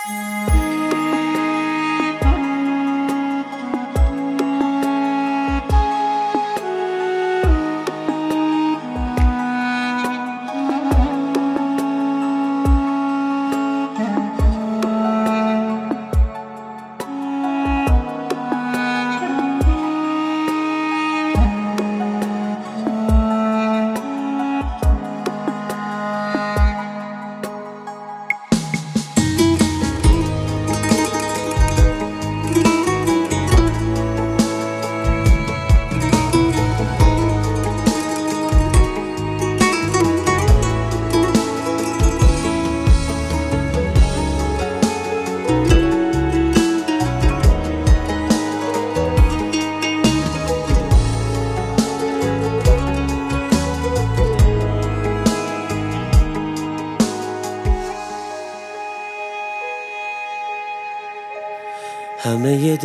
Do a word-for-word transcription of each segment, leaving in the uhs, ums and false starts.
همه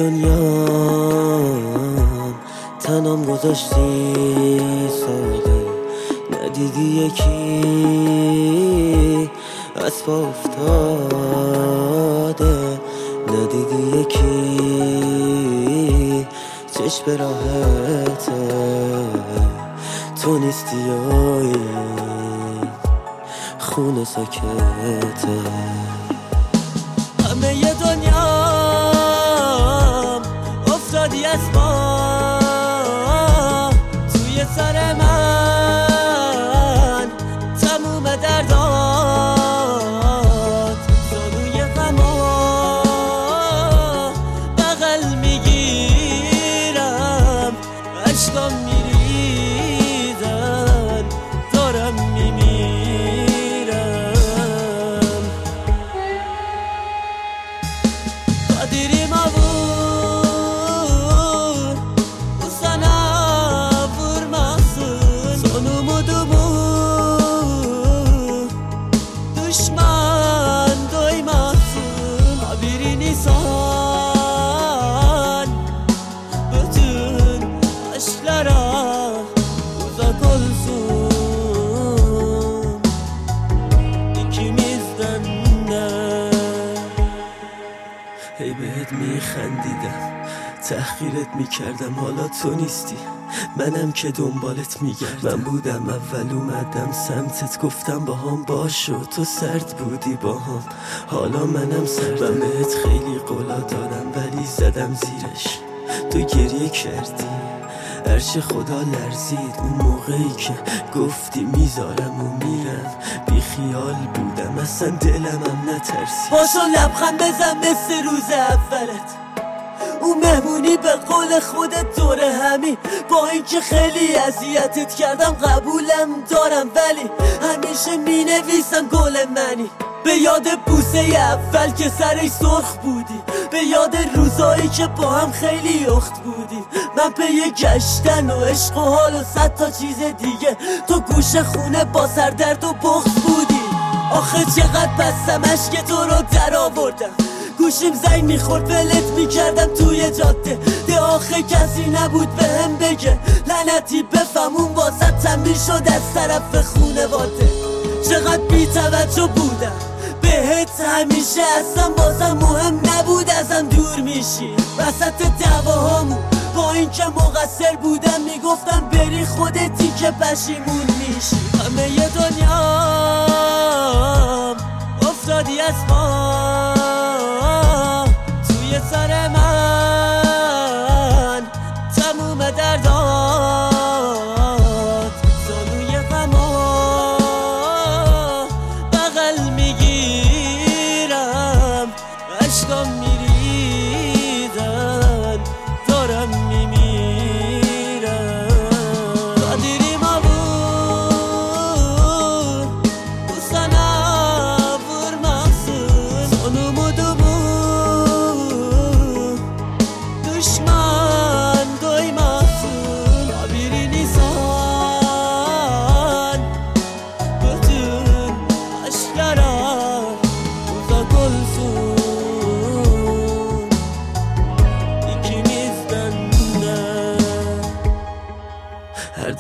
دنیام تنام گذاشتی ساده، ندیدی یکی از پا افتاده، ندیدی یکی چشم به راحته، تو نیستی و این خونه ساکته. همه دنیام افتادی از ما توی سر من، تموم دردات زانوی غما بغل میگیرم، عشقام میریزن دارم میمیرم. قدیری ما هی بهت میخندیدم، تحقیرت میکردم، حالا تو نیستی، منم که دنبالت میگردم. من بودم اول اومدم سمتت، گفتم با هم باشو، تو سرد بودی با هم، حالا منم سرد. من بهت خیلی قولا دادم ولی زدم زیرش، تو گریه کردی، عرش خدا لرزید اون موقعی که گفتی میذارم و میرم. بی خیال بودم اصلا دلمم نترسی، باشو لبخند بزن مثل روز اولت، اون مهمونی به قول خودت دوره همین، با اینکه خیلی اذیتت کردم قبولم دارم، ولی همیشه می نویسم گل منی. به یاد بوسه اول که سرش سرخ بودی، به یاد روزایی که با هم خیلی اخت بودی، من به یه گشتن و عشق و حال و صد تا چیز دیگه، تو گوش خونه با سردرد و بغض بودی. آخه چقدر بستم اشک تو رو در آوردم، گوشیم زنگ میخورد ولت میکردم توی جاده، ده آخه کسی نبود به هم بگه لعنتی بفهم اون واسه تنبیل شد از طرف خونواده. چقدر بی توجه بودم بهت، همیشه اصلا واسم مهم نبود ازم دور میشی وسط دعواهامون، با اینکه مقصر بودم میگفتم بری خودتی که پشیمون میشی. همه دنیام افتادی از ما توی سر من، تموم دردات زانوی غما بغل میگیرم، عشقام میریزن دارم میمیرم. قدیری ما بود دوستان نبور مقصود،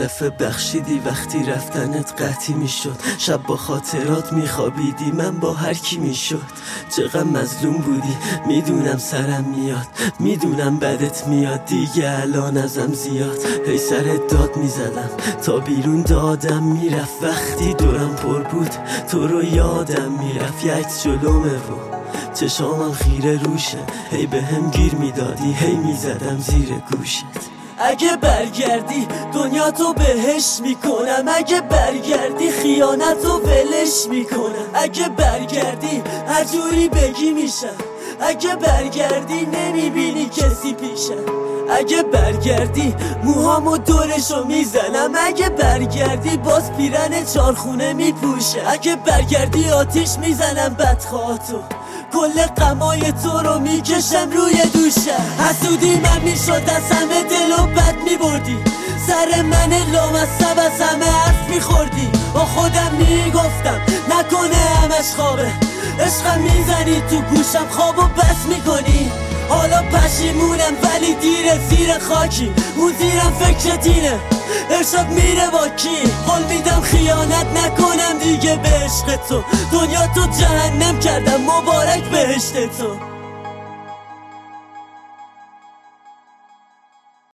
دفعه بخشیدی وقتی رفتنت قطعی میشد. شب با خاطرات میخوابیدی، من با هر کی میشد. چقدر مظلوم بودی، میدونم سرم میاد، میدونم بدت میاد دیگه الان ازم زیاد. هی سرت داد میزدم تا بیرون دادم میرفت، وقتی دورم پر بود تو رو یادم میرفت. یک جلومه و چشامم خیره روشه، هی به هم گیر میدادی، هی میزدم زیر گوشت. اگه برگردی دنیا تو بهش میکنم، اگه برگردی خیانت رو ولش میکنم، اگه برگردی هر جوری بگی میشم، اگه برگردی نمیبینی کسی پیشم، اگه برگردی موهامو دورشو میزنم، اگه برگردی باز پیرن چارخونه میپوشه، اگه برگردی آتیش میزنم بدخواهاتو، کل غمای تو رو میکشم روی دوشم. حسودی من میشد از همه دل و بد میبردی، سر من لامصب از همه حرف میخوردی. با خودم میگفتم نکنه همش خوابه، عشقم میزنی تو گوشم خوابو بس میکنی. حالا پشیمونم ولی دیره زیر خاکی، اون زیرم فکرت اینه ارشاد میره با کی. حال میدم خیانت نکنم دیگه به عشق تو، دنیا تو جهنم کردم مبارک بهشت تو.